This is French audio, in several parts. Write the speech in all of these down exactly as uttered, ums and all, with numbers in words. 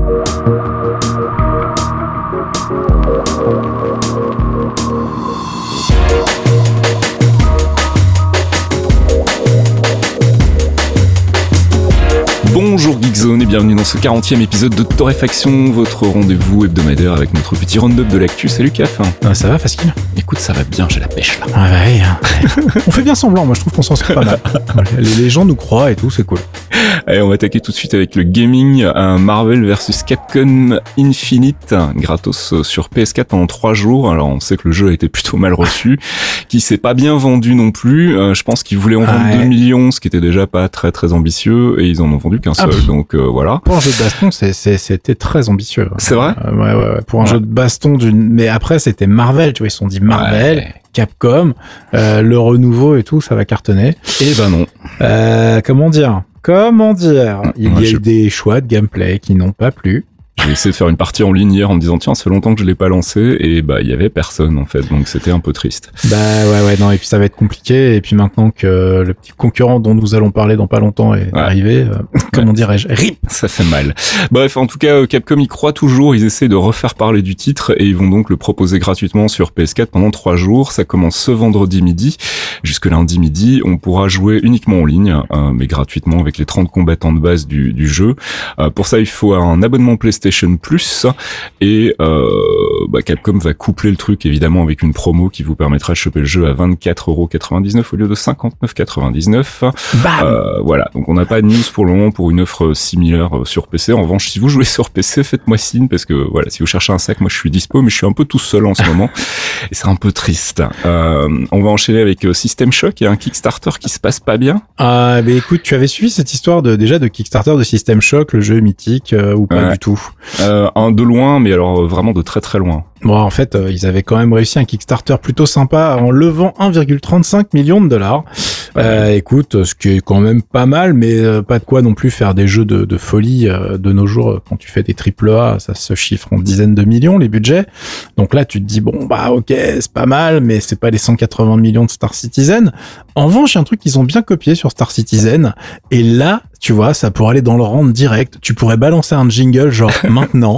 Bonjour Geekzone et bienvenue dans ce quarantième épisode de Torréfaction, votre rendez-vous hebdomadaire avec notre petit round-up de l'actu. Salut Caf. Ah, ça va, Fasquille? Écoute, ça va bien, j'ai la pêche là. Ah ouais, hein. On fait bien semblant, moi je trouve qu'on s'en sort pas mal. Les, les gens nous croient et tout, c'est cool. Allez, on va attaquer tout de suite avec le gaming. Un Marvel versus Capcom Infinite, gratos sur P S quatre pendant trois jours. Alors on sait que le jeu a été plutôt mal reçu, qui s'est pas bien vendu non plus. Euh, je pense qu'ils voulaient en vendre ouais. deux millions, ce qui était déjà pas très très ambitieux, et ils en ont vendu qu'un seul. Ah, donc euh, voilà. Pour un jeu de baston, c'est, c'est, c'était très ambitieux. C'est vrai. Euh, ouais, ouais, ouais. Pour un ouais. jeu de baston d'une, mais après c'était Marvel, tu vois, ils se sont dit Marvel. Ouais. Capcom, euh, le renouveau et tout, ça va cartonner. Et ben non. Euh, comment dire Comment dire Il ouais, y a je... eu des choix de gameplay qui n'ont pas plu. J'ai essayé de faire une partie en ligne hier en me disant tiens, ça fait longtemps que je l'ai pas lancé, et bah il y avait personne en fait, donc c'était un peu triste. Bah ouais ouais non, et puis ça va être compliqué, et puis maintenant que le petit concurrent dont nous allons parler dans pas longtemps est ouais. arrivé, euh, comment ouais. dirais-je, rip. Ça fait mal. Bref, en tout cas Capcom y croit toujours, ils essaient de refaire parler du titre et ils vont donc le proposer gratuitement sur P S quatre pendant trois jours. Ça commence ce vendredi midi jusque lundi midi. On pourra jouer uniquement en ligne, euh, mais gratuitement avec les trente combattants de base du, du jeu. Euh, pour ça il faut un abonnement PlayStation Plus, et euh, bah Capcom va coupler le truc évidemment avec une promo qui vous permettra de choper le jeu à vingt-quatre euros quatre-vingt-dix-neuf au lieu de cinquante-neuf euros quatre-vingt-dix-neuf. Euh, voilà, donc on n'a pas de news pour le moment pour une offre similaire sur P C. En revanche, si vous jouez sur P C, faites-moi signe, parce que voilà, si vous cherchez un sac, moi je suis dispo, mais je suis un peu tout seul en ce moment et c'est un peu triste. Euh, on va enchaîner avec System Shock et un Kickstarter qui se passe pas bien. Ah, mais écoute, tu avais suivi cette histoire de déjà de Kickstarter de System Shock, le jeu mythique, euh, ou pas ouais. du tout? Euh, un de loin, mais alors vraiment de très très loin. Bon, en fait, euh, ils avaient quand même réussi un Kickstarter plutôt sympa en levant un virgule trente-cinq million de dollars. Ouais. Euh, écoute, ce qui est quand même pas mal, mais euh, pas de quoi non plus faire des jeux de, de folie euh, de nos jours. Quand tu fais des triple A, ça se chiffre en dizaines de millions les budgets. Donc là, tu te dis bon bah ok, c'est pas mal, mais c'est pas les cent quatre-vingts millions de Star Citizen. En revanche, il y a un truc qu'ils ont bien copié sur Star Citizen, et là, tu vois, ça pourrait aller dans le rang direct. Tu pourrais balancer un jingle genre maintenant.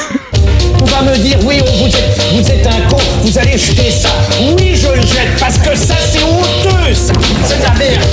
On va me dire, oui, vous êtes, vous êtes un con, vous allez jeter ça. Oui, je le jette, parce que ça, c'est honteux, ça. C'est de la merde.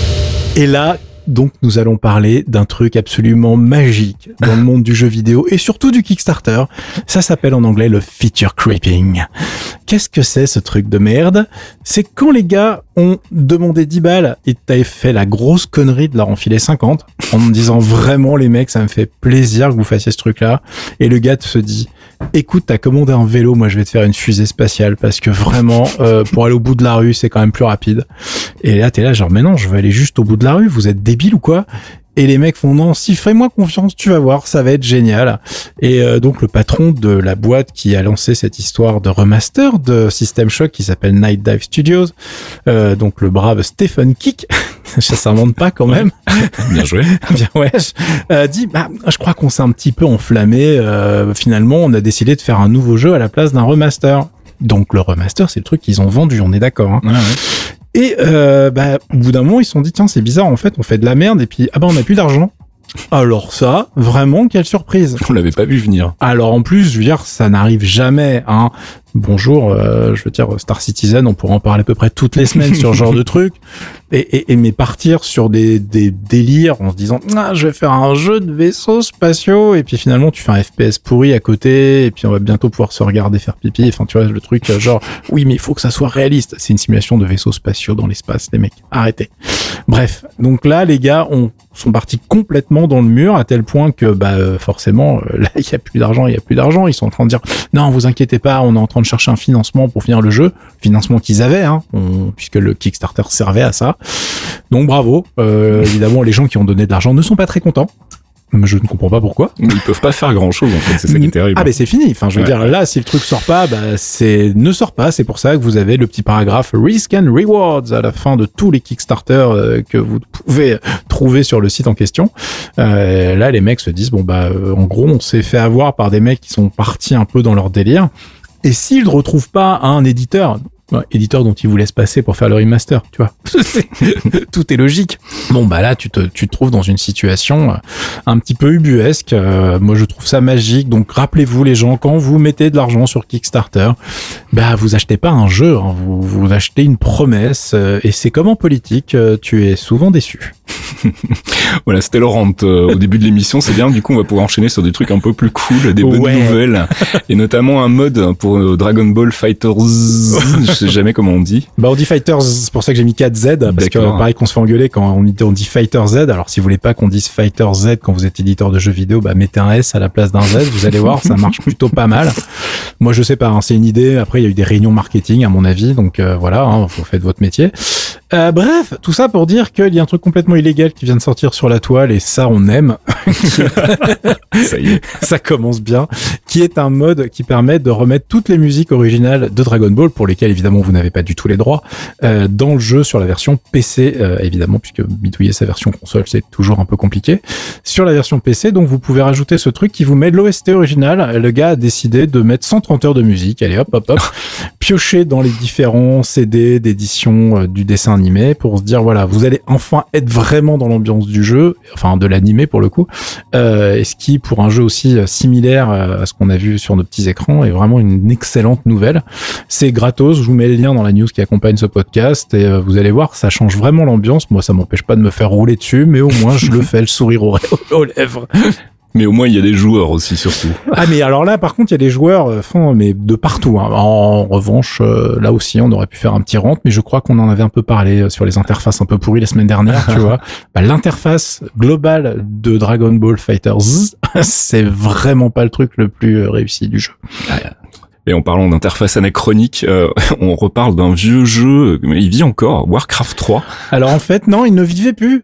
Et là, donc, nous allons parler d'un truc absolument magique dans le monde du jeu vidéo et surtout du Kickstarter. Ça s'appelle en anglais le feature creeping. Qu'est-ce que c'est ce truc de merde? C'est quand les gars ont demandé dix balles et t'avais fait la grosse connerie de leur enfiler cinquante en me disant vraiment les mecs, ça me fait plaisir que vous fassiez ce truc-là. Et le gars se dit écoute, t'as commandé un vélo, moi je vais te faire une fusée spatiale parce que vraiment, euh, pour aller au bout de la rue, c'est quand même plus rapide. Et là, t'es là genre mais non, je veux aller juste au bout de la rue, vous êtes débiles ou quoi? Et les mecs font non, si, fais-moi confiance, tu vas voir, ça va être génial. Et euh, donc le patron de la boîte qui a lancé cette histoire de remaster de System Shock qui s'appelle Night Dive Studios, euh, donc le brave Stephen Kick, ça s'invente pas quand même. Bien joué. Bien ouais. Euh, dit bah je crois qu'on s'est un petit peu enflammé. Euh, finalement, on a décidé de faire un nouveau jeu à la place d'un remaster. Donc le remaster, c'est le truc qu'ils ont vendu, on est d'accord. Hein. Ouais, ouais. Et euh, bah, au bout d'un moment, ils se sont dit tiens, c'est bizarre, en fait, on fait de la merde et puis ah bah on n'a plus d'argent. Alors ça, vraiment, quelle surprise. On l'avait pas vu venir. Alors en plus, je veux dire, ça n'arrive jamais, hein. Bonjour, euh, je veux dire, Star Citizen, on pourra en parler à peu près toutes les semaines sur ce genre de truc. Et, et, et mais partir sur des, des délires en se disant, ah, je vais faire un jeu de vaisseaux spatiaux, et puis finalement, tu fais un F P S pourri à côté, et puis on va bientôt pouvoir se regarder faire pipi. Enfin, tu vois, le truc, genre, oui, mais il faut que ça soit réaliste. C'est une simulation de vaisseaux spatiaux dans l'espace, les mecs. Arrêtez. Bref. Donc là, les gars ont, sont partis complètement dans le mur, à tel point que, bah, forcément, là, il y a plus d'argent, il y a plus d'argent. Ils sont en train de dire, non, vous inquiétez pas, on est en train de chercher un financement pour finir le jeu, financement qu'ils avaient, hein, on, puisque le Kickstarter servait à ça. Donc bravo. Euh, évidemment, les gens qui ont donné de l'argent ne sont pas très contents. Je ne comprends pas pourquoi. Ils peuvent pas faire grand chose, en fait. C'est ça qui est terrible. Ah, mais c'est fini. Enfin, je veux ouais. dire, là, si le truc sort pas, bah, c'est, ne sort pas. C'est pour ça que vous avez le petit paragraphe Risk and Rewards à la fin de tous les Kickstarter euh, que vous pouvez trouver sur le site en question. Euh, là, les mecs se disent, bon, bah, euh, en gros, on s'est fait avoir par des mecs qui sont partis un peu dans leur délire. Et s'ils ne retrouvent pas un éditeur, Ouais, éditeur dont ils vous laissent passer pour faire le remaster, tu vois. Tout est logique. Bon, bah là, tu te, tu te trouves dans une situation un petit peu ubuesque. Euh, moi, je trouve ça magique. Donc, rappelez-vous, les gens, quand vous mettez de l'argent sur Kickstarter, bah, vous achetez pas un jeu, hein, vous, vous achetez une promesse. Euh, et c'est comme en politique, euh, tu es souvent déçu. Voilà, c'était Laurent euh, au début de l'émission, c'est bien, du coup on va pouvoir enchaîner sur des trucs un peu plus cool, des bonnes ouais. nouvelles, et notamment un mode pour euh, Dragon Ball Fighters, je sais jamais comment on dit. Bah on dit Fighters, c'est pour ça que j'ai mis quatre Z, parce D'accord. que pareil qu'on se fait engueuler quand on dit, on dit Fighter Z, alors si vous voulez pas qu'on dise Fighter Z quand vous êtes éditeur de jeux vidéo, bah mettez un S à la place d'un Z, vous allez voir, ça marche plutôt pas mal. Moi je sais pas, hein, c'est une idée, après il y a eu des réunions marketing à mon avis, donc euh, voilà, hein, vous faites votre métier. Euh, bref, tout ça pour dire qu'il y a un truc complètement illégal qui vient de sortir sur la toile, et ça on aime. Ça y est, ça commence bien. Qui est un mode qui permet de remettre toutes les musiques originales de Dragon Ball, pour lesquelles évidemment vous n'avez pas du tout les droits, euh, dans le jeu sur la version P C, euh, évidemment, puisque bidouiller sa version console c'est toujours un peu compliqué. Sur la version P C, donc vous pouvez rajouter ce truc qui vous met de l'O S T original. Le gars a décidé de mettre cent trente heures de musique, allez hop hop hop, piocher dans les différents C D d'édition euh, du dessin animé pour se dire voilà, vous allez enfin être vraiment dans l'ambiance du jeu, enfin de l'animé pour le coup, euh, et ce qui pour un jeu aussi similaire à ce qu'on a vu sur nos petits écrans est vraiment une excellente nouvelle. C'est gratos, je vous mets le lien dans la news qui accompagne ce podcast et euh, vous allez voir, ça change vraiment l'ambiance. Moi ça m'empêche pas de me faire rouler dessus, mais au moins je le fais le sourire aux, aux lèvres. Mais au moins il y a des joueurs aussi surtout. Ah mais alors là par contre il y a des joueurs enfin mais de partout hein. En revanche euh, là aussi on aurait pu faire un petit rant, mais je crois qu'on en avait un peu parlé sur les interfaces un peu pourries la semaine dernière, tu vois. Bah, l'interface globale de Dragon Ball FighterZ, c'est vraiment pas le truc le plus réussi du jeu. Et en parlant d'interface anachronique, euh, on reparle d'un vieux jeu, mais il vit encore, Warcraft trois. Alors en fait non, il ne vivait plus.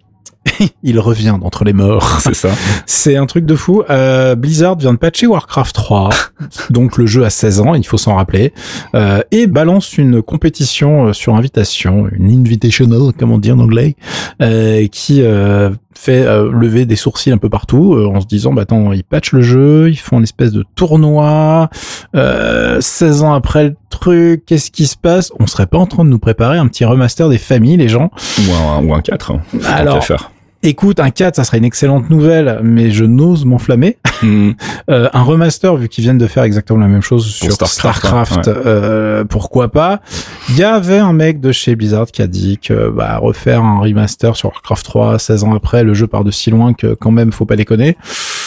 Il revient d'entre les morts. C'est ça. C'est un truc de fou. Euh, Blizzard vient de patcher Warcraft trois, donc le jeu a seize ans, il faut s'en rappeler, euh, et balance une compétition sur invitation, une invitational, comme on dit en anglais, euh, qui euh, fait euh, lever des sourcils un peu partout, euh, en se disant, bah attends, ils patchent le jeu, ils font une espèce de tournoi, euh, seize ans après le truc, qu'est-ce qui se passe? On serait pas en train de nous préparer un petit remaster des familles, les gens? Ou un, ou un quatre, hein. Alors, écoute, un quatre, ça serait une excellente nouvelle, mais je n'ose m'enflammer. Mmh. Euh, un remaster, vu qu'ils viennent de faire exactement la même chose pour sur Starcraft, Starcraft ouais. euh, pourquoi pas. Il y avait un mec de chez Blizzard qui a dit que bah refaire un remaster sur Warcraft trois, seize ans après, le jeu part de si loin que quand même, faut pas déconner.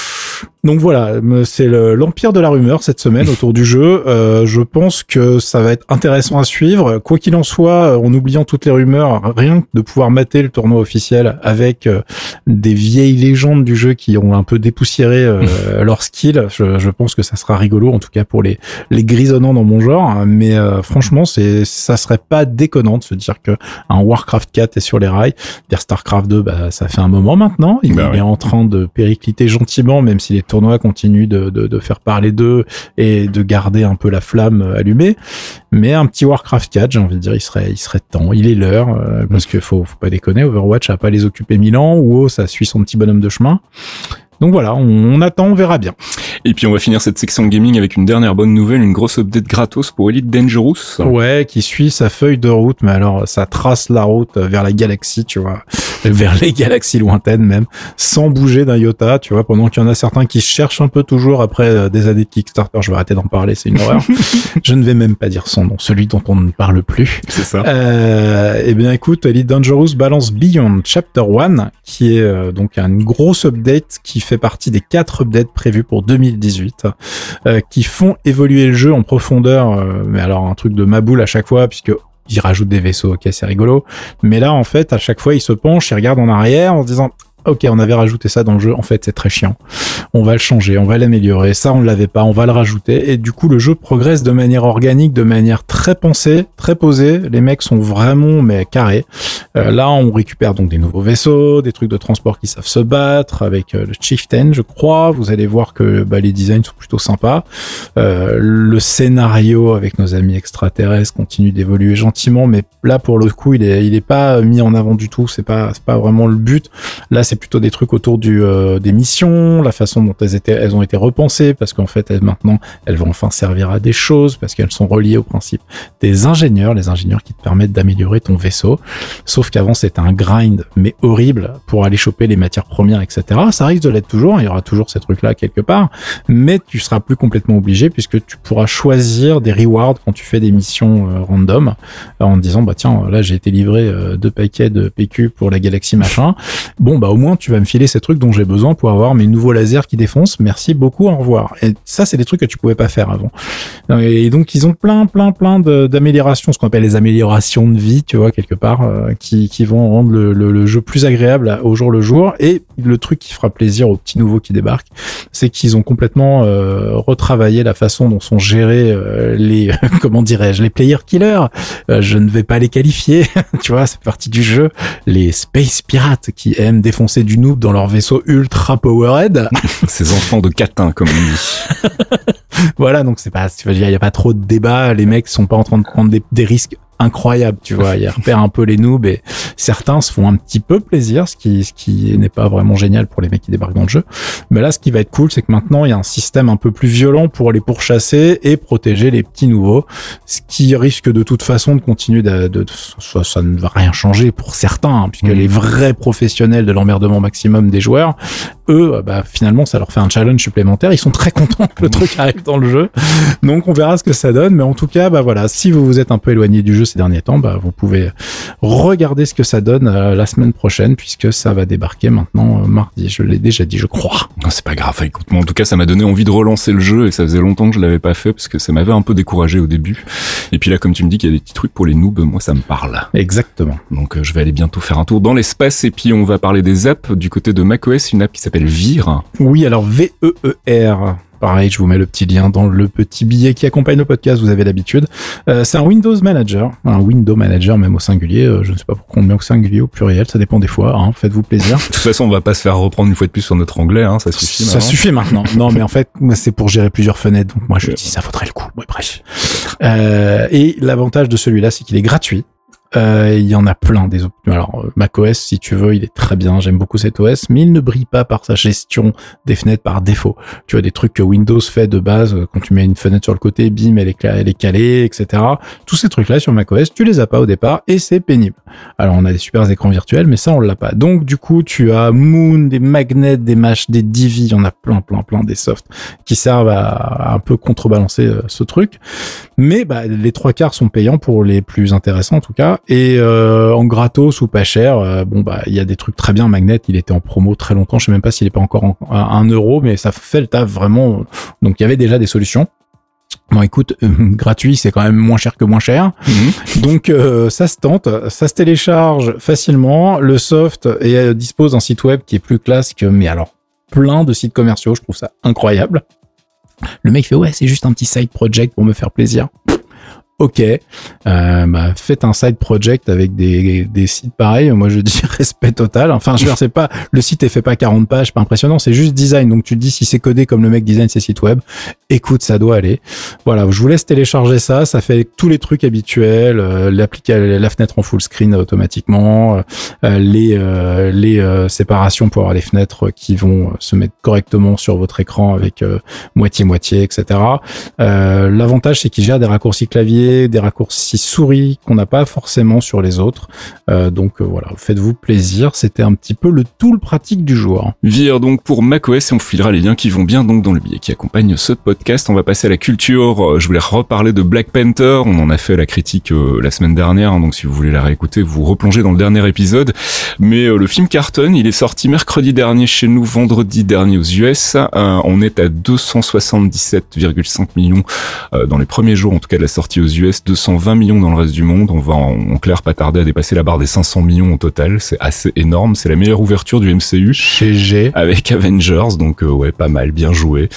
Donc voilà, c'est le, l'empire de la rumeur cette semaine autour du jeu. Euh, je pense que ça va être intéressant à suivre. Quoi qu'il en soit, en oubliant toutes les rumeurs, rien que de pouvoir mater le tournoi officiel avec euh, des vieilles légendes du jeu qui ont un peu dépoussiéré euh, leur skill, je, je pense que ça sera rigolo, en tout cas pour les, les grisonnants dans mon genre. Mais euh, franchement, c'est, ça serait pas déconnant de se dire que un Warcraft quatre est sur les rails. Dire Starcraft deux, bah ça fait un moment maintenant. Il, bah il ouais. est en train de péricliter gentiment, même si les tournois continuent de, de, de faire parler d'eux et de garder un peu la flamme allumée. Mais un petit Warcraft quatre, j'ai envie de dire, il serait, il serait temps, il est l'heure, euh, parce que faut, faut pas déconner, Overwatch a pas les occuper mille ans, ou oh, ça suit son petit bonhomme de chemin. Donc voilà, on, on attend, on verra bien. Et puis on va finir cette section gaming avec une dernière bonne nouvelle, une grosse update gratos pour Elite Dangerous. Ouais, qui suit sa feuille de route, mais alors ça trace la route vers la galaxie, tu vois, vers les galaxies lointaines même, sans bouger d'un iota, tu vois, pendant qu'il y en a certains qui cherchent un peu toujours après des années de Kickstarter. Je vais arrêter d'en parler, c'est une horreur. Je ne vais même pas dire son nom, celui dont on ne parle plus. C'est ça. Euh, eh bien écoute, Elite Dangerous balance Beyond Chapter un, qui est euh, donc une grosse update qui fait partie des quatre updates prévus pour deux mille dix-huit, euh, qui font évoluer le jeu en profondeur, euh, mais alors un truc de maboule à chaque fois, puisque ils rajoutent des vaisseaux, ok, c'est rigolo, mais là en fait à chaque fois ils se penchent, ils regardent en arrière en se disant ok, on avait rajouté ça dans le jeu, en fait c'est très chiant, on va le changer, on va l'améliorer, ça on l'avait pas, on va le rajouter, et du coup le jeu progresse de manière organique, de manière très pensée, très posée, les mecs sont vraiment mais carrés. Euh, là on récupère donc des nouveaux vaisseaux, des trucs de transport qui savent se battre, avec euh, le Chieftain je crois, vous allez voir que bah, les designs sont plutôt sympas, euh, le scénario avec nos amis extraterrestres continue d'évoluer gentiment, mais là pour le coup il est, il est pas mis en avant du tout, c'est pas, c'est pas vraiment le but, là c'est plutôt des trucs autour du euh, des missions, la façon dont elles étaient, elles ont été repensées, parce qu'en fait, elles, maintenant, elles vont enfin servir à des choses, parce qu'elles sont reliées au principe des ingénieurs, les ingénieurs qui te permettent d'améliorer ton vaisseau. Sauf qu'avant, c'était un grind, mais horrible, pour aller choper les matières premières, et cetera. Ça risque de l'être toujours, il y aura toujours ces trucs-là quelque part, mais tu seras plus complètement obligé, puisque tu pourras choisir des rewards quand tu fais des missions euh, random, en te disant, bah tiens, là, j'ai été livré euh, deux paquets de P Q pour la galaxie machin. Bon, bah au moins, tu vas me filer ces trucs dont j'ai besoin pour avoir mes nouveaux lasers qui défoncent. Merci beaucoup, au revoir. Et ça, c'est des trucs que tu pouvais pas faire avant. Et donc, ils ont plein, plein, plein de, d'améliorations, ce qu'on appelle les améliorations de vie, tu vois, quelque part, euh, qui, qui vont rendre le, le, le jeu plus agréable au jour le jour. Et le truc qui fera plaisir aux petits nouveaux qui débarquent, c'est qu'ils ont complètement euh, retravaillé la façon dont sont gérés euh, les, comment dirais-je, les player killers. Euh, je ne vais pas les qualifier, tu vois, c'est partie du jeu. Les space pirates qui aiment défoncer du noob dans leur vaisseau ultra powered. Ces enfants de catin, comme on dit. Voilà, donc c'est pas, il y a pas trop de débat. Les mecs sont pas en train de prendre des, des risques incroyables, tu vois. Ils repèrent un peu les noobs et certains se font un petit peu plaisir, ce qui, ce qui n'est pas vraiment génial pour les mecs qui débarquent dans le jeu. Mais là, ce qui va être cool, c'est que maintenant, il y a un système un peu plus violent pour les pourchasser et protéger les petits nouveaux, ce qui risque de toute façon de continuer de, de, de ça, ça ne va rien changer pour certains, hein, puisque mmh. les vrais professionnels de l'emmerdement maximum des joueurs, eux, bah, finalement, ça leur fait un challenge supplémentaire. Ils sont très contents que le truc arrive dans le jeu. Donc, on verra ce que ça donne. Mais en tout cas, bah voilà, si vous vous êtes un peu éloigné du jeu ces derniers temps, bah, vous pouvez regarder ce que ça donne euh, la semaine prochaine, puisque ça va débarquer maintenant euh, mardi. Je l'ai déjà dit, je crois. Non, c'est pas grave. Écoute, moi, en tout cas, ça m'a donné envie de relancer le jeu et ça faisait longtemps que je l'avais pas fait parce que ça m'avait un peu découragé au début. Et puis là, comme tu me dis qu'il y a des petits trucs pour les noobs, moi, ça me parle. Exactement. Donc, euh, je vais aller bientôt faire un tour dans l'espace et puis on va parler des apps du côté de macOS, une app qui s'appelle Vir. Oui, alors V E E R. Pareil, je vous mets le petit lien dans le petit billet qui accompagne le podcast, vous avez l'habitude. Euh, c'est un Windows Manager, un Window Manager même au singulier. Euh, je ne sais pas pourquoi on met au singulier, au pluriel, ça dépend des fois. Hein, faites-vous plaisir. De toute façon, on va pas se faire reprendre une fois de plus sur notre anglais, hein, ça suffit. Ça maintenant. suffit maintenant. Non, mais en fait, c'est pour gérer plusieurs fenêtres. Donc moi, je dis ça vaudrait le coup. Ouais, bref. Euh, et l'avantage de celui-là, c'est qu'il est gratuit. Euh, il y en a plein des options. Alors macOS, si tu veux, il est très bien, j'aime beaucoup cet O S, mais il ne brille pas par sa gestion des fenêtres par défaut. Tu as des trucs que Windows fait de base, quand tu mets une fenêtre sur le côté, bim, elle est, elle est calée, et cetera. Tous ces trucs-là sur macOS, tu les as pas au départ et c'est pénible. Alors on a des super écrans virtuels, mais ça on l'a pas. Donc du coup, tu as Moon, des magnets, des Mash, des Divi, il y en a plein, plein, plein des softs qui servent à, à un peu contrebalancer euh, ce truc. Mais bah, les trois quarts sont payants pour les plus intéressants en tout cas. Et euh, en gratos ou pas cher, euh, bon bah il y a des trucs très bien. Magnet, il était en promo très longtemps. Je sais même pas s'il est pas encore en, à un euro, mais ça fait le taf vraiment. Donc il y avait déjà des solutions. Bon, écoute, euh, gratuit, c'est quand même moins cher que moins cher. Mmh. Donc euh, ça se tente, ça se télécharge facilement. Le soft et euh, dispose d'un site web qui est plus classe que, mais alors plein de sites commerciaux. Je trouve ça incroyable. Le mec fait ouais, c'est juste un petit side project pour me faire plaisir. Ok, euh, bah faites un side project avec des des sites pareils. Moi je dis respect total. Enfin je veux dire, c'est pas, le site est fait pas quarante pages, pas impressionnant, c'est juste design. Donc tu te dis si c'est codé comme le mec design ses sites web, écoute, ça doit aller. Voilà, je vous laisse télécharger ça. Ça fait tous les trucs habituels, euh, l'application, la fenêtre en full screen automatiquement, euh, les euh, les euh, séparations pour avoir les fenêtres qui vont se mettre correctement sur votre écran avec euh, moitié moitié, et cetera. Euh, l'avantage c'est qu'il gère des raccourcis clavier, des raccourcis souris qu'on n'a pas forcément sur les autres. Euh, donc euh, voilà, faites-vous plaisir. C'était un petit peu le tool pratique du jour. Vir donc pour macOS et on filera les liens qui vont bien donc dans le billet qui accompagne ce podcast. On va passer à la culture. Je voulais reparler de Black Panther. On en a fait la critique euh, la semaine dernière, hein, donc si vous voulez la réécouter, vous replongez dans le dernier épisode. Mais euh, le film cartonne. Il est sorti mercredi dernier chez nous, vendredi dernier aux U S. Euh, on est à deux cent soixante-dix-sept virgule cinq millions euh, dans les premiers jours, en tout cas de la sortie aux U S, deux cent vingt millions dans le reste du monde. On va en, en clair pas tarder à dépasser la barre des cinq cents millions au total. C'est assez énorme. C'est la meilleure ouverture du M C U. G G. Avec Avengers. Donc, euh, ouais, pas mal. Bien joué.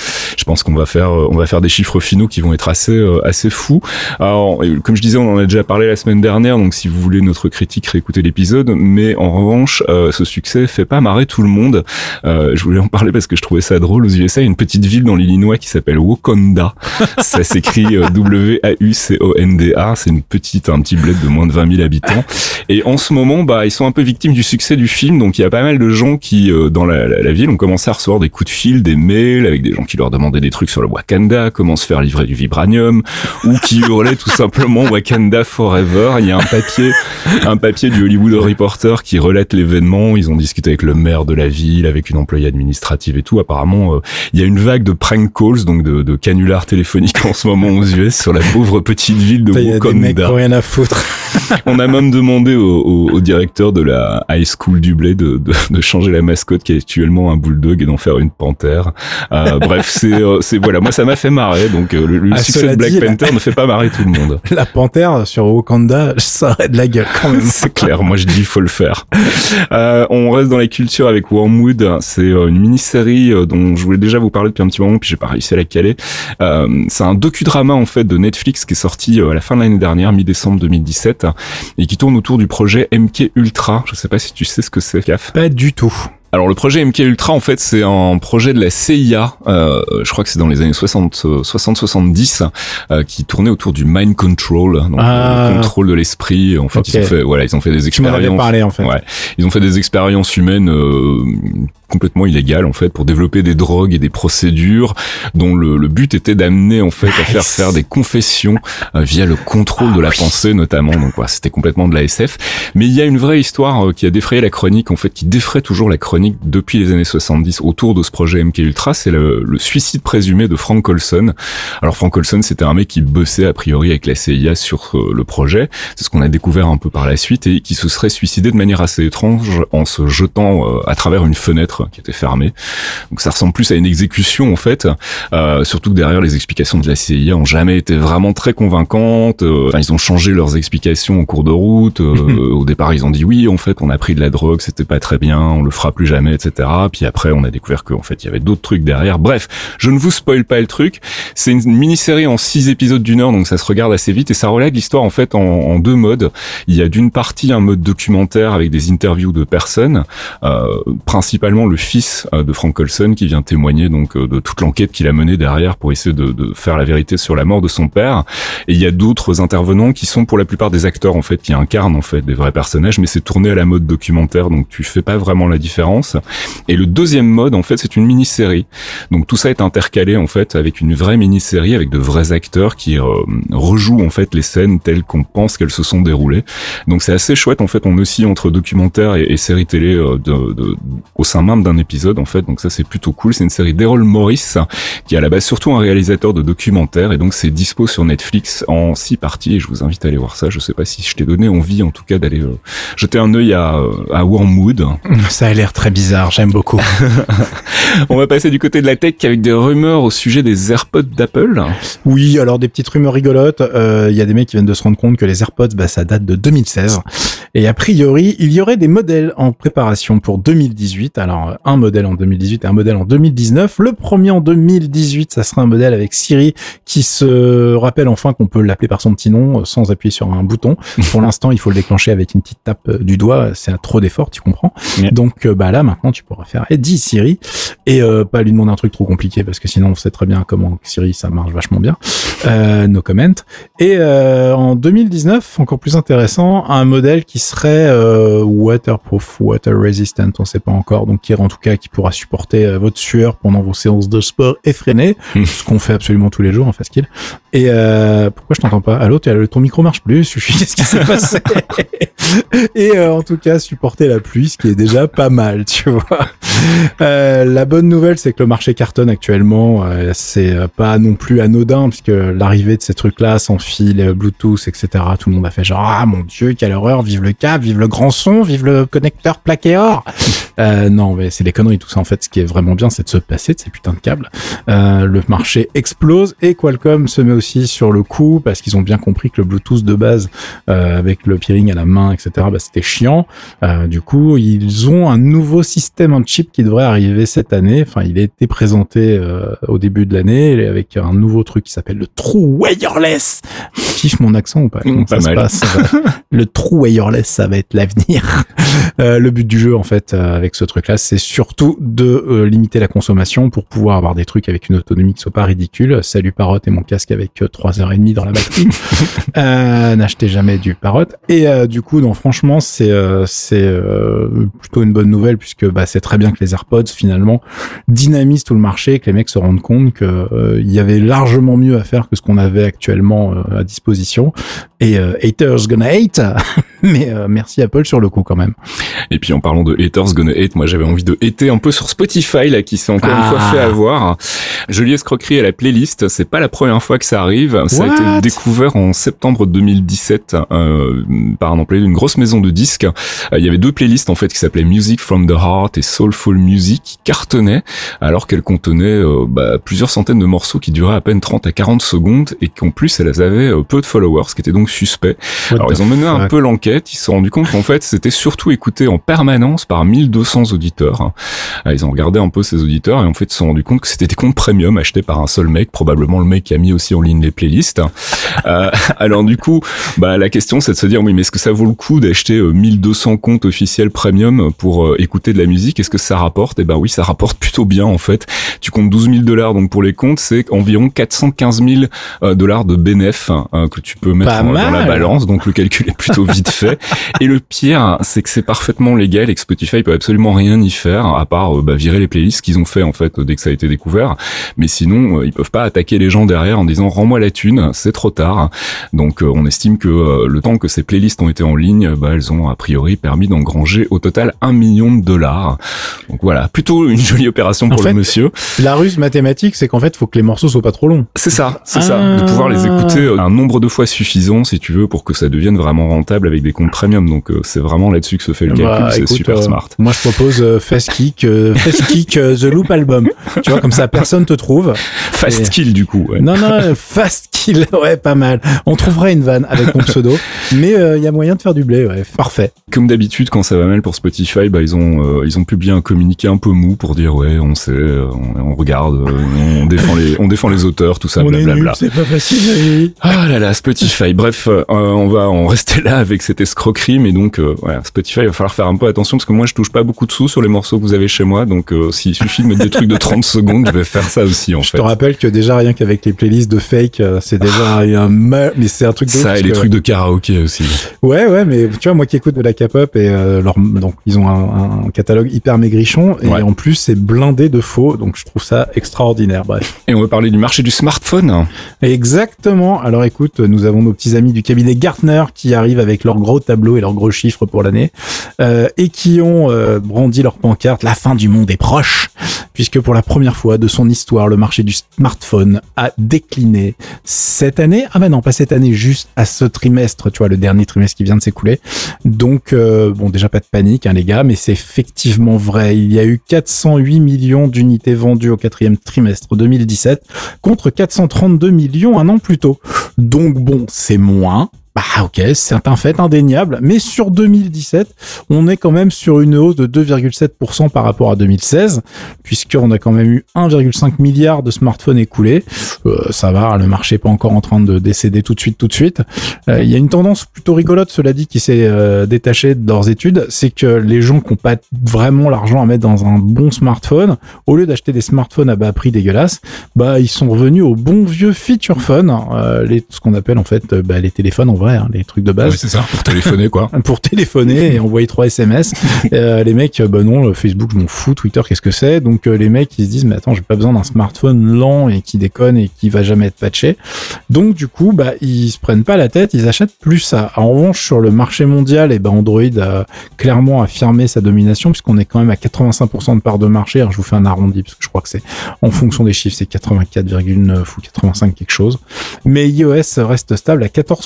je pense qu'on va faire, on va faire des chiffres finaux qui vont être assez, assez fous. Alors, comme je disais, on en a déjà parlé la semaine dernière, donc si vous voulez notre critique, réécoutez l'épisode. Mais en revanche, euh, ce succès fait pas marrer tout le monde. Euh, je voulais en parler parce que je trouvais ça drôle. Aux U S A, il y a une petite ville dans l'Illinois qui s'appelle Wauconda. Ça s'écrit W A U C O N D A. C'est une petite, un petit bled de moins de vingt mille habitants. Et en ce moment, bah, ils sont un peu victimes du succès du film. Donc, il y a pas mal de gens qui, euh, dans la, la, la ville, ont commencé à recevoir des coups de fil, des mails avec des gens qui leur demandaient des trucs sur le Wakanda, comment se faire livrer du vibranium, ou qui hurlaient tout simplement Wakanda Forever. Il y a un papier, un papier du Hollywood Reporter qui relate l'événement. Ils ont discuté avec le maire de la ville, avec une employée administrative et tout. Apparemment, euh, il y a une vague de prank calls, donc de, de canulars téléphoniques en ce moment aux U S sur la pauvre petite ville de Wauconda. Il y a des mecs qui ont rien à foutre. On a même demandé au, au, au directeur de la high school du Blé de, de, de changer la mascotte qui est actuellement un bulldog et d'en faire une panthère. Euh, bref, c'est, euh, c'est voilà, moi ça m'a fait marrer. Donc euh, le, le ah, succès de Black dit, Panther la... ne fait pas marrer tout le monde. La panthère sur Wakanda, ça aurait de la gueule quand même. C'est clair, moi je dis il faut le faire. Euh, on reste dans la culture avec Wormwood. C'est euh, une mini-série euh, dont je voulais déjà vous parler depuis un petit moment, puis j'ai pas réussi à la caler. Euh, c'est un docudrama en fait de Netflix qui est sorti euh, à la fin de l'année dernière, mi-décembre deux mille dix-sept, et qui tourne autour du projet M K Ultra. Je sais pas si tu sais ce que c'est, Caf. Pas du tout. Alors le projet M K Ultra en fait c'est un projet de la C I A, euh, je crois que c'est dans les années soixante soixante-dix, euh, qui tournait autour du mind control, donc ah. le contrôle de l'esprit. En fait okay. ils ont fait voilà ils ont fait des expériences. Tu m'en avais parlé en fait. Ouais, ils ont fait des expériences humaines euh, complètement illégales en fait pour développer des drogues et des procédures dont le, le but était d'amener en fait nice. à faire faire des confessions euh, via le contrôle ah, de la oui. pensée notamment. Donc voilà, c'était complètement de la S F. Mais il y a une vraie histoire euh, qui a défrayé la chronique en fait, qui défraie toujours la chronique depuis les années soixante-dix autour de ce projet M K Ultra. C'est le, le suicide présumé de Frank Olson. Alors Frank Olson, c'était un mec qui bossait a priori avec la C I A sur euh, le projet. C'est ce qu'on a découvert un peu par la suite, et qui se serait suicidé de manière assez étrange en se jetant euh, à travers une fenêtre qui était fermée. Donc ça ressemble plus à une exécution en fait. Euh, surtout que derrière, les explications de la C I A ont jamais été vraiment très convaincantes. Euh, enfin, ils ont changé leurs explications en cours de route. Euh, au départ, ils ont dit oui, en fait, on a pris de la drogue, c'était pas très bien, on le fera plus jamais, et cetera. Puis après, on a découvert qu'en fait, il y avait d'autres trucs derrière. Bref, je ne vous spoil pas le truc. C'est une mini-série en six épisodes d'une heure, donc ça se regarde assez vite, et ça relègue l'histoire en fait en, en deux modes. Il y a d'une partie un mode documentaire avec des interviews de personnes, euh, principalement le fils euh, de Frank Olson qui vient témoigner donc euh, de toute l'enquête qu'il a menée derrière pour essayer de, de faire la vérité sur la mort de son père. Et il y a d'autres intervenants qui sont pour la plupart des acteurs en fait, qui incarnent en fait des vrais personnages, mais c'est tourné à la mode documentaire, donc tu fais pas vraiment la différence. Et le deuxième mode, en fait, c'est une mini-série. Donc tout ça est intercalé en fait avec une vraie mini-série avec de vrais acteurs qui euh, rejouent en fait les scènes telles qu'on pense qu'elles se sont déroulées. Donc c'est assez chouette en fait. On oscille entre documentaire et, et série télé euh, de, de, au sein même d'un épisode en fait. Donc ça c'est plutôt cool. C'est une série d'Errol Morris qui est à la base surtout un réalisateur de documentaires, et donc c'est dispo sur Netflix en six parties. Et je vous invite à aller voir ça. Je sais pas si je t'ai donné envie en tout cas d'aller euh, jeter un œil à, à Wormwood. Ça a l'air très bizarre, j'aime beaucoup. On va passer du côté de la tech avec des rumeurs au sujet des AirPods d'Apple. Oui, alors des petites rumeurs rigolotes. Il euh, y a des mecs qui viennent de se rendre compte que les AirPods, bah, ça date de deux mille seize. Et a priori, il y aurait des modèles en préparation pour deux mille dix-huit. Alors, un modèle en deux mille dix-huit et un modèle en deux mille dix-neuf. Le premier en deux mille dix-huit, ça sera un modèle avec Siri qui se rappelle enfin qu'on peut l'appeler par son petit nom sans appuyer sur un bouton. Pour l'instant, il faut le déclencher avec une petite tape du doigt. C'est un trop d'effort, tu comprends. Yeah. Donc, bah là, maintenant, tu pourras faire hey, dis Siri, et euh, pas lui demander un truc trop compliqué, parce que sinon, on sait très bien comment Siri, ça marche vachement bien. Euh, no comment. Et euh, en deux mille dix-neuf, encore plus intéressant, un modèle qui serait euh, waterproof, water resistant, on sait pas encore, donc qui en tout cas qui pourra supporter euh, votre sueur pendant vos séances de sport effrénées, mmh. ce qu'on fait absolument tous les jours en Fastkill. Et euh, pourquoi je t'entends pas? Allô, ton micro marche plus, qu'est-ce qui s'est passé? Et euh, en tout cas supporter la pluie, ce qui est déjà pas mal, tu vois. Euh, la bonne nouvelle, c'est que le marché cartonne actuellement. Euh, c'est pas non plus anodin, puisque l'arrivée de ces trucs-là sans fil, Bluetooth, et cetera. Tout le monde a fait genre ah mon Dieu, quelle horreur, vive le câble, vive le grand son, vive le connecteur plaqué or. Euh, non, mais c'est des conneries tout ça. En fait, ce qui est vraiment bien, c'est de se passer de ces putains de câbles. Euh, le marché explose et Qualcomm se met aussi sur le coup parce qu'ils ont bien compris que le Bluetooth de base euh, avec le peering à la main, et cetera, bah, c'était chiant. Euh, du coup, ils ont un nouveau système en chip qui devrait arriver cette année. Enfin, il a été présenté euh, au début de l'année avec un nouveau truc qui s'appelle le True Wireless. Tu kiffes mon accent ou pas? Comment Pas ça mal. se passe? Le True Wireless, ça va être l'avenir. Euh, le but du jeu, en fait, euh, avec ce truc-là, c'est surtout de euh, limiter la consommation pour pouvoir avoir des trucs avec une autonomie qui soit pas ridicule. Salut Parrot et mon casque avec euh, trois heures trente dans la batterie. euh, n'achetez jamais du Parrot. Et euh, du coup, non, franchement, c'est euh, c'est euh, plutôt une bonne nouvelle puisque bah, c'est très bien que les AirPods finalement dynamisent tout le marché, que les mecs se rendent compte que euh, il y avait largement mieux à faire que ce qu'on avait actuellement euh, à disposition. Et euh, haters gonna hate, mais euh, merci Apple sur le coup quand même. Et puis en parlant de haters gonna hate, moi j'avais envie de hater un peu sur Spotify là, qui s'est encore Ah. une fois fait avoir. Jolie escroquerie à la playlist, c'est pas la première fois que ça arrive. Ça What? a été découvert en septembre deux mille dix-sept euh, par un employé d'une grosse maison de disques. Euh, il y avait deux playlists en fait qui s'appelaient Music from the Heart et Soulful Music qui cartonnaient alors qu'elles contenaient euh, bah, plusieurs centaines de morceaux qui duraient à peine trente à quarante secondes et qu'en plus elles avaient euh, peu de followers, ce qui était donc suspect. What Alors the ils ont mené un fuck? peu l'enquête, ils se sont rendus compte qu'en fait c'était surtout écouté en permanence par mille deux cents auditeurs. Euh, Ils ont regardé un peu ces auditeurs et en fait ils se sont rendus compte que c'était des comptes premium achetés par un seul mec, probablement le mec qui a mis aussi en ligne les playlists. Euh, alors du coup, bah la question c'est de se dire oui, mais est-ce que ça vaut le coup d'acheter euh, mille deux cents comptes officiels premium pour euh, écouter de la musique? Est-ce que ça rapporte? Eh ben oui, ça rapporte plutôt bien en fait. Tu comptes douze mille dollars donc pour les comptes, c'est environ quatre cent quinze mille dollars de bénéf hein, que tu peux mettre Pas euh, dans mal. la balance. Donc le calcul est plutôt vite fait. Et le pire, c'est que c'est parfaitement légal et que Spotify peut absolument rien y faire à part euh, bah, virer les playlists qu'ils ont fait en fait dès que ça a été découvert. Mais sinon, euh, ils peuvent pas attaquer les gens derrière en disant rends-moi la thune, c'est trop tard. Donc euh, on estime que euh, le temps que ces playlists ont été en ligne, bah, elles ont a priori permis d'engranger au total un million de dollars. Donc voilà, plutôt une jolie opération pour En le fait, monsieur. La ruse mathématique, c'est qu'en fait, faut que les morceaux soient pas trop longs. C'est ça, c'est Ah. ça, de pouvoir les écouter un nombre de fois suffisant si tu veux pour que ça devienne vraiment rentable avec des comptes premium. Donc euh, c'est vraiment là-dessus que se fait le calcul, Bah, c'est écoute, super euh, smart. Moi, je propose euh, Fast Kick, euh, Fast Kick, euh, The Loop Album. Tu vois, comme ça, personne te trouve. Fast et- kill du coup. Ouais. Non, non, euh, Fast Kill, ouais, pas mal. On trouverait une vanne avec mon pseudo, mais il euh, y a moyen de faire du blé, ouais, parfait. Comme d'habitude, quand ça va mal pour Spotify, bah ils ont euh, ils ont publié un communiqué un peu mou pour dire ouais, on sait, euh, on, on regarde, euh, on défend les on défend les auteurs, tout ça, On est blablabla. nuls, c'est pas facile. oui. Ah là là, Spotify. Bref, euh, on va en rester là avec cette escroquerie, mais donc euh, voilà, Spotify, il va falloir faire un peu attention parce que moi je touche pas beaucoup de sous sur les morceaux que vous avez chez moi, donc euh, s'il suffit de mettre des trucs de trente secondes, je vais faire ça aussi en Je fait. te rappelle que déjà rien qu'avec les playlists de fake, euh, c'est déjà un mal, mais c'est un truc de ouf, Ça parce et les que- trucs de karaoké aussi. Ouais, ouais, mais tu vois, moi qui écoute de la K-pop et euh, leur, donc ils ont un, un catalogue hyper maigrichon et Ouais. en plus c'est blindé de faux, donc je trouve ça extraordinaire. Bref. Et on va parler du marché du smartphone. Exactement. Alors écoute, nous avons nos petits amis du cabinet Gartner qui arrivent avec leurs gros tableaux et leurs gros chiffres pour l'année euh, et qui ont euh, brandi leur pancarte. La fin du monde est proche, puisque pour la première fois de son histoire, le marché du smartphone a décliné cette année. Ah ben non, pas cette année, juste à ce trimestre, tu vois, le dernier trimestre qui vient de s'écouler. Donc euh, bon, déjà pas de panique, hein, les gars, mais c'est effectivement vrai. Il y a eu quatre cent huit millions d'unités vendues au quatrième trimestre deux mille dix-sept contre quatre cent trente-deux millions un an plus tôt. Donc bon, c'est moins. Bah ok, c'est un fait indéniable, mais sur deux mille dix-sept, on est quand même sur une hausse de deux virgule sept pour cent par rapport à deux mille seize, puisqu'on a quand même eu un virgule cinq milliard de smartphones écoulés. Euh, ça va, le marché est pas encore en train de décéder tout de suite, tout de suite. Euh, Il y a une tendance plutôt rigolote, cela dit, qui s'est euh, détachée de leurs études, c'est que les gens qui n'ont pas vraiment l'argent à mettre dans un bon smartphone, au lieu d'acheter des smartphones à bas prix dégueulasses, bah ils sont revenus au bon vieux feature phone, euh, les, ce qu'on appelle en fait euh, bah, les téléphones en vrai, hein, les trucs de base. Ouais, c'est ça, pour téléphoner quoi. Pour téléphoner et envoyer trois S M S. Euh, les mecs, euh, bah non, le Facebook, je m'en fous, Twitter, qu'est-ce que c'est? Donc euh, les mecs, ils se disent, mais attends, j'ai pas besoin d'un smartphone lent et qui déconne et qui va jamais être patché. Donc du coup, bah ils se prennent pas la tête, ils achètent plus ça. En revanche, sur le marché mondial, et ben bah, Android a clairement affirmé sa domination puisqu'on est quand même à quatre-vingt-cinq pour cent de part de marché. Alors je vous fais un arrondi parce que je crois que c'est en fonction des chiffres, c'est quatre-vingt-quatre virgule neuf ou quatre-vingt-cinq quelque chose. Mais iOS reste stable à quatorze pour cent.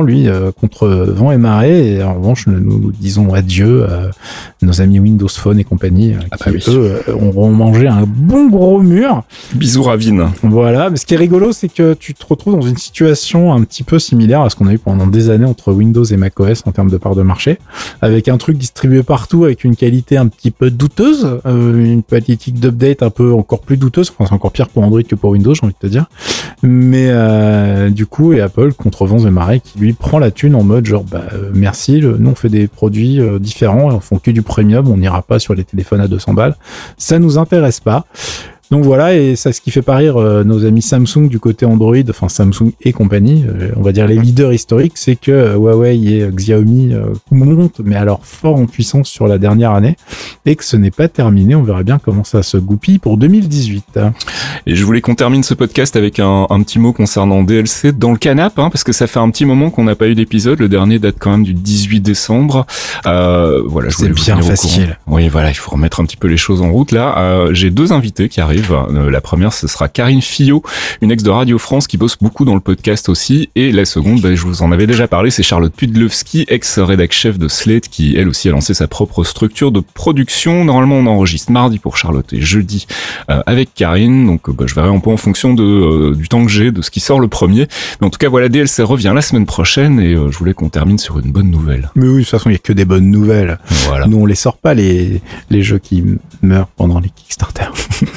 lui, euh, contre vent et marée. Et en revanche, nous, nous disons adieu à nos amis Windows Phone et compagnie, euh, ah qui, bah oui. eux, euh, auront mangé un bon gros mur. Bisous Ravine. Voilà. Mais ce qui est rigolo, c'est que tu te retrouves dans une situation un petit peu similaire à ce qu'on a eu pendant des années entre Windows et macOS en termes de part de marché, avec un truc distribué partout, avec une qualité un petit peu douteuse, euh, une politique d'update un peu encore plus douteuse. Enfin, c'est encore pire pour Android que pour Windows, j'ai envie de te dire. Mais euh, du coup, et Apple contre vents et marées qui lui prend la thune en mode genre bah euh, merci, le, nous on fait des produits euh, différents et on fait que du premium, on n'ira pas sur les téléphones à deux cents balles. Ça nous intéresse pas. Donc voilà, et ça, ce qui fait pas rire euh, nos amis Samsung du côté Android, enfin Samsung et compagnie, euh, on va dire les leaders historiques, c'est que euh, Huawei et euh, Xiaomi euh, montent, mais alors fort en puissance sur la dernière année, et que ce n'est pas terminé. On verra bien comment ça se goupille pour deux mille dix-huit. Et je voulais qu'on termine ce podcast avec un, un petit mot concernant D L C dans le canap, hein, parce que ça fait un petit moment qu'on n'a pas eu d'épisode. Le dernier date quand même du dix-huit décembre. Euh, voilà, je c'est bien facile. Oui, voilà, il faut remettre un petit peu les choses en route là. Euh, j'ai deux invités qui arrivent. Euh, la première, ce sera Karine Fillot, une ex de Radio France qui bosse beaucoup dans le podcast aussi. Et la seconde, bah, je vous en avais déjà parlé, c'est Charlotte Pudlewski, ex-rédac chef de Slate, qui elle aussi a lancé sa propre structure de production. Normalement, on enregistre mardi pour Charlotte et jeudi euh, avec Karine. Donc, bah, je verrai un peu en fonction de euh, du temps que j'ai, de ce qui sort le premier. Mais en tout cas, voilà, D L C revient la semaine prochaine et euh, je voulais qu'on termine sur une bonne nouvelle. Mais oui, de toute façon, il n'y a que des bonnes nouvelles. Voilà. Nous, on les sort pas, les, les jeux qui meurent pendant les Kickstarter.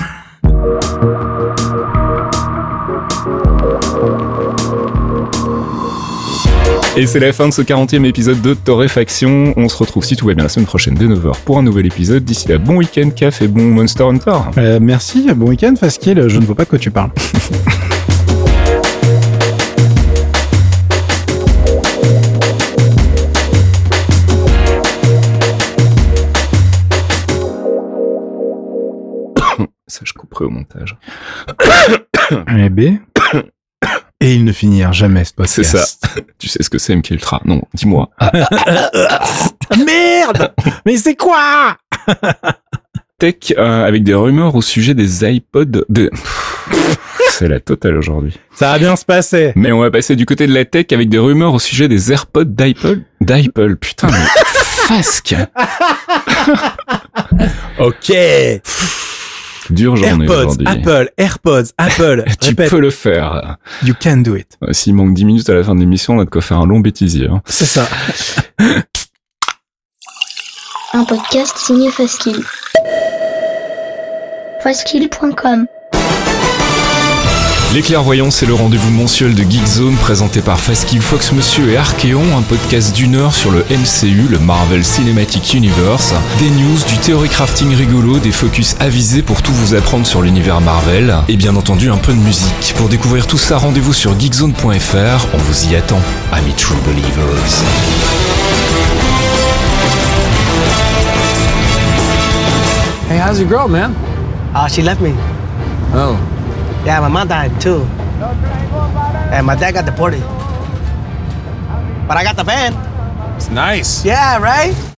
Et c'est la fin de ce quarantième épisode de Torréfaction. On se retrouve si tout va bien la semaine prochaine dès neuf heures pour un nouvel épisode. D'ici là, bon week-end, Caf, et bon Monster Hunter. Euh, merci, bon week-end, Fasquiel, je ne vois pas de quoi tu parles. Ça, je couperai au montage. Et B. Et il ne finira jamais ce podcast. C'est ça. Tu sais ce que c'est, M K Ultra? Non, dis-moi. Merde! Mais c'est quoi? Tech, euh, avec des rumeurs au sujet des iPods de... C'est la totale aujourd'hui. Ça va bien se passer. Mais on va passer du côté de la tech avec des rumeurs au sujet des AirPods d'Apple. d'Apple, putain, mais... Fasque. Ok. Dure journée AirPods, aujourd'hui. Apple, AirPods, Apple. Tu Répète. peux le faire. You can do it. Euh, S'il manque dix minutes à la fin de l'émission, on a de quoi faire un long bêtisier. Hein. C'est ça. Un podcast signé Faskill. Faskill point com. Les Clairvoyants, c'est le rendez-vous mensuel de Geekzone présenté par Faskill, Fox Monsieur et Archeon, un podcast d'une heure sur le M C U, le Marvel Cinematic Universe, des news, du theory crafting rigolo, des focus avisés pour tout vous apprendre sur l'univers Marvel, et bien entendu un peu de musique. Pour découvrir tout ça, rendez-vous sur geekzone point f r, on vous y attend, amis True Believers. Hey, how's your girl, man? Uh, she left me. Oh. Yeah, my mom died too. And my dad got deported. But I got the van. It's nice. Yeah, right?